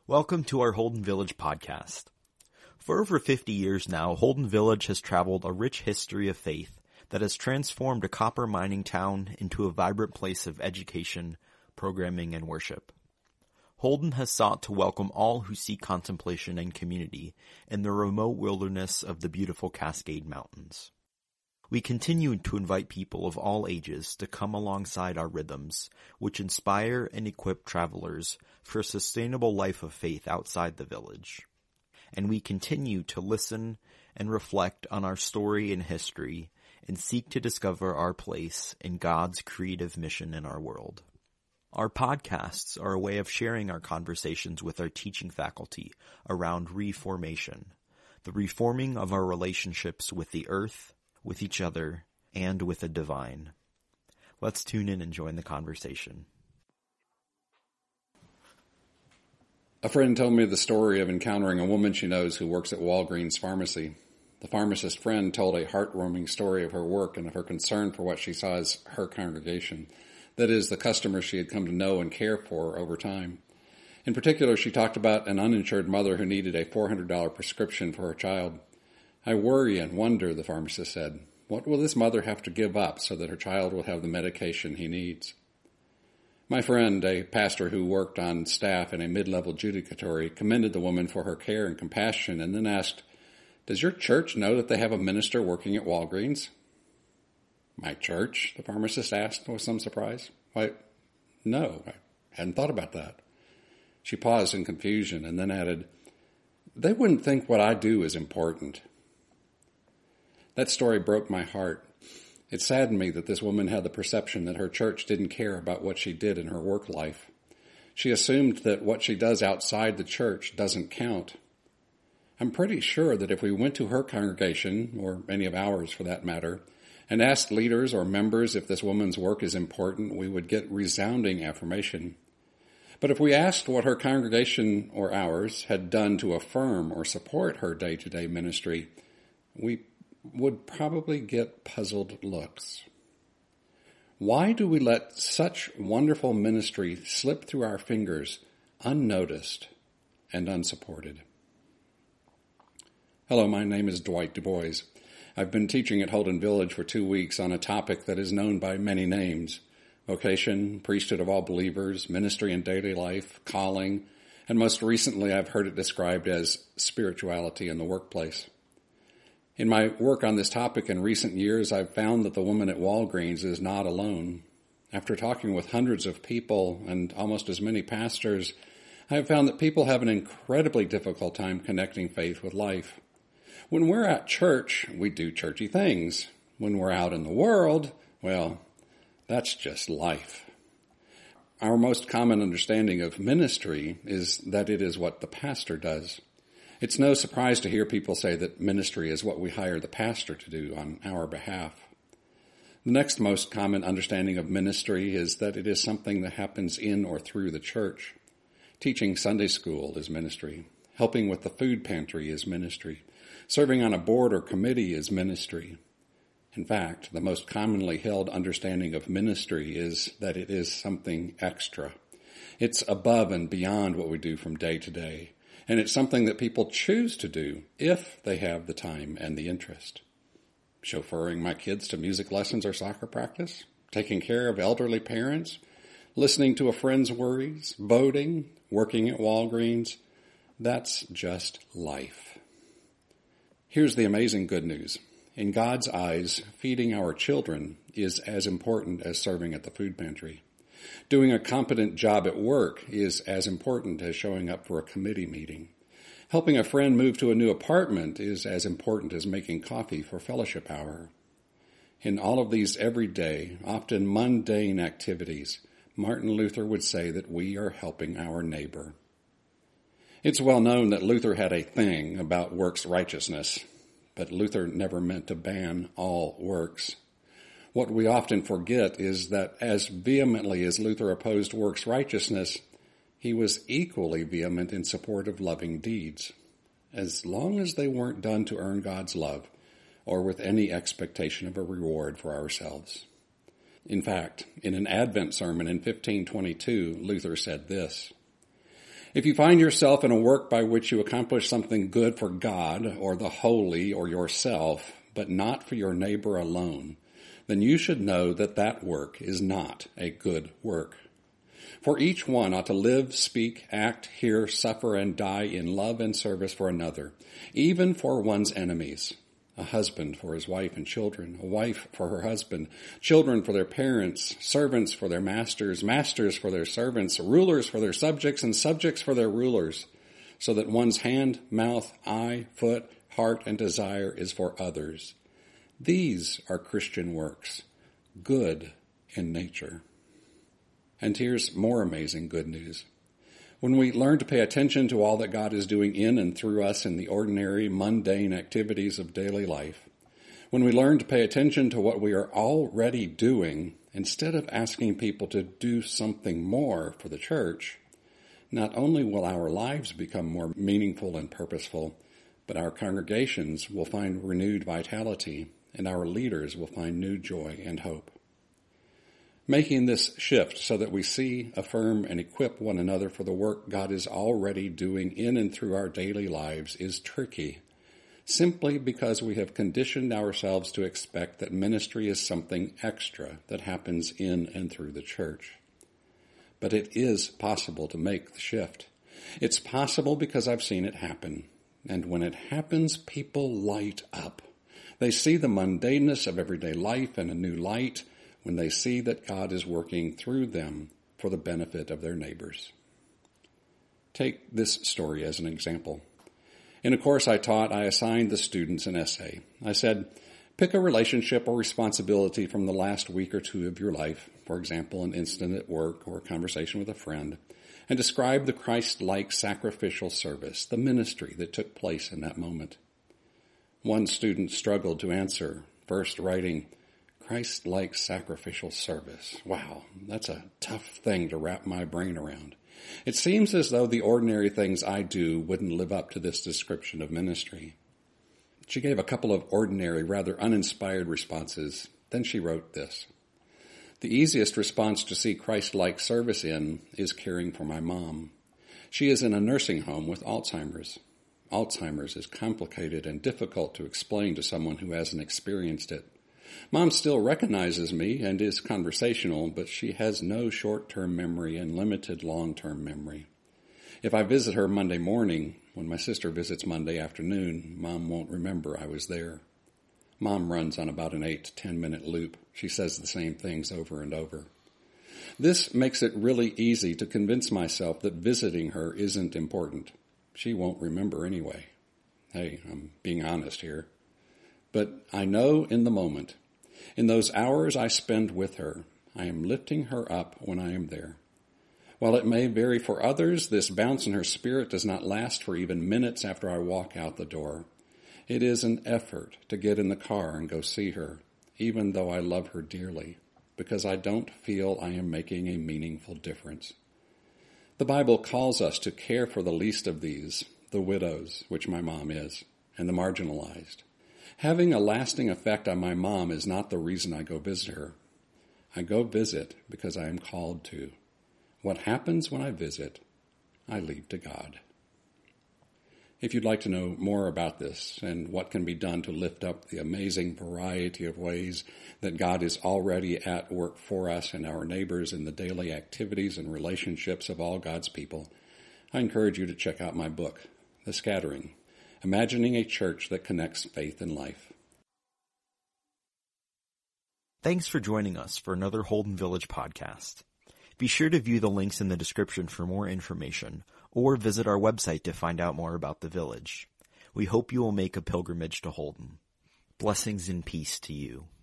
Welcome to our Holden Village podcast. For over 50 years now, Holden Village has traveled a rich history of faith that has transformed a copper mining town into a vibrant place of education, programming, and worship. Holden has sought to welcome all who seek contemplation and community in the remote wilderness of the beautiful Cascade Mountains. We continue to invite people of all ages to come alongside our rhythms, which inspire and equip travelers for a sustainable life of faith outside the village. And we continue to listen and reflect on our story and history and seek to discover our place in God's creative mission in our world. Our podcasts are a way of sharing our conversations with our teaching faculty around reformation, the reforming of our relationships with the earth, with each other, and with the divine. Let's tune in and join the conversation. A friend told me the story of encountering a woman she knows who works at Walgreens Pharmacy. The pharmacist friend told a heartwarming story of her work and of her concern for what she saw as her congregation, that is, the customers she had come to know and care for over time. In particular, she talked about an uninsured mother who needed a $400 prescription for her child. "I worry and wonder," the pharmacist said. "What will this mother have to give up so that her child will have the medication he needs?" My friend, a pastor who worked on staff in a mid-level judicatory, commended the woman for her care and compassion and then asked, "Does your church know that they have a minister working at Walgreens?" "My church?" the pharmacist asked with some surprise. "Why, no, I hadn't thought about that." She paused in confusion and then added, "They wouldn't think what I do is important." That story broke my heart. It saddened me that this woman had the perception that her church didn't care about what she did in her work life. She assumed that what she does outside the church doesn't count. I'm pretty sure that if we went to her congregation, or any of ours for that matter, and asked leaders or members if this woman's work is important, we would get resounding affirmation. But if we asked what her congregation or ours had done to affirm or support her day-to-day ministry, we would probably get puzzled looks. Why do we let such wonderful ministry slip through our fingers unnoticed and unsupported? Hello, my name is Dwight Du Bois. I've been teaching at Holden Village for 2 weeks on a topic that is known by many names: vocation, priesthood of all believers, ministry in daily life, calling, and most recently I've heard it described as spirituality in the workplace. In my work on this topic in recent years, I've found that the woman at Walgreens is not alone. After talking with hundreds of people and almost as many pastors, I have found that people have an incredibly difficult time connecting faith with life. When we're at church, we do churchy things. When we're out in the world, well, that's just life. Our most common understanding of ministry is that it is what the pastor does. It's no surprise to hear people say that ministry is what we hire the pastor to do on our behalf. The next most common understanding of ministry is that it is something that happens in or through the church. Teaching Sunday school is ministry. Helping with the food pantry is ministry. Serving on a board or committee is ministry. In fact, the most commonly held understanding of ministry is that it is something extra. It's above and beyond what we do from day to day. And it's something that people choose to do if they have the time and the interest. Chauffeuring my kids to music lessons or soccer practice, taking care of elderly parents, listening to a friend's worries, boating, working at Walgreens. That's just life. Here's the amazing good news. In God's eyes, feeding our children is as important as serving at the food pantry. Doing a competent job at work is as important as showing up for a committee meeting. Helping a friend move to a new apartment is as important as making coffee for fellowship hour. In all of these everyday, often mundane activities, Martin Luther would say that we are helping our neighbor. It's well known that Luther had a thing about works righteousness, but Luther never meant to ban all works. What we often forget is that as vehemently as Luther opposed works righteousness, he was equally vehement in support of loving deeds, as long as they weren't done to earn God's love or with any expectation of a reward for ourselves. In fact, in an Advent sermon in 1522, Luther said this: If you find yourself in a work by which you accomplish something good for God or the holy or yourself, but not for your neighbor alone, then you should know that that work is not a good work. For each one ought to live, speak, act, hear, suffer, and die in love and service for another, even for one's enemies. A husband for his wife and children, a wife for her husband, children for their parents, servants for their masters, masters for their servants, rulers for their subjects, and subjects for their rulers, so that one's hand, mouth, eye, foot, heart, and desire is for others. These are Christian works, good in nature. And here's more amazing good news. When we learn to pay attention to all that God is doing in and through us in the ordinary, mundane activities of daily life, when we learn to pay attention to what we are already doing, instead of asking people to do something more for the church, not only will our lives become more meaningful and purposeful, but our congregations will find renewed vitality, and our leaders will find new joy and hope. Making this shift so that we see, affirm, and equip one another for the work God is already doing in and through our daily lives is tricky, simply because we have conditioned ourselves to expect that ministry is something extra that happens in and through the church. But it is possible to make the shift. It's possible because I've seen it happen. And when it happens, people light up. They see the mundaneness of everyday life in a new light, when they see that God is working through them for the benefit of their neighbors. Take this story as an example. In a course I taught, I assigned the students an essay. I said, pick a relationship or responsibility from the last week or two of your life, for example, an incident at work or a conversation with a friend, and describe the Christ-like sacrificial service, the ministry that took place in that moment. One student struggled to answer, first writing, Christ-like sacrificial service. Wow, that's a tough thing to wrap my brain around. It seems as though the ordinary things I do wouldn't live up to this description of ministry. She gave a couple of ordinary, rather uninspired responses. Then she wrote this. The easiest response to see Christ-like service in is caring for my mom. She is in a nursing home with Alzheimer's. Alzheimer's is complicated and difficult to explain to someone who hasn't experienced it. Mom still recognizes me and is conversational, but she has no short-term memory and limited long-term memory. If I visit her Monday morning, when my sister visits Monday afternoon, Mom won't remember I was there. Mom runs on about an 8 to 10 minute loop. She says the same things over and over. This makes it really easy to convince myself that visiting her isn't important. She won't remember anyway. Hey, I'm being honest here. But I know in the moment, in those hours I spend with her, I am lifting her up when I am there. While it may vary for others, this bounce in her spirit does not last for even minutes after I walk out the door. It is an effort to get in the car and go see her, even though I love her dearly, because I don't feel I am making a meaningful difference. The Bible calls us to care for the least of these, the widows, which my mom is, and the marginalized. Having a lasting effect on my mom is not the reason I go visit her. I go visit because I am called to. What happens when I visit, I leave to God. If you'd like to know more about this and what can be done to lift up the amazing variety of ways that God is already at work for us and our neighbors in the daily activities and relationships of all God's people, I encourage you to check out my book, The Scattering, Imagining a Church that Connects Faith and Life. Thanks for joining us for another Holden Village podcast. Be sure to view the links in the description for more information, or visit our website to find out more about the village. We hope you will make a pilgrimage to Holden. Blessings and peace to you.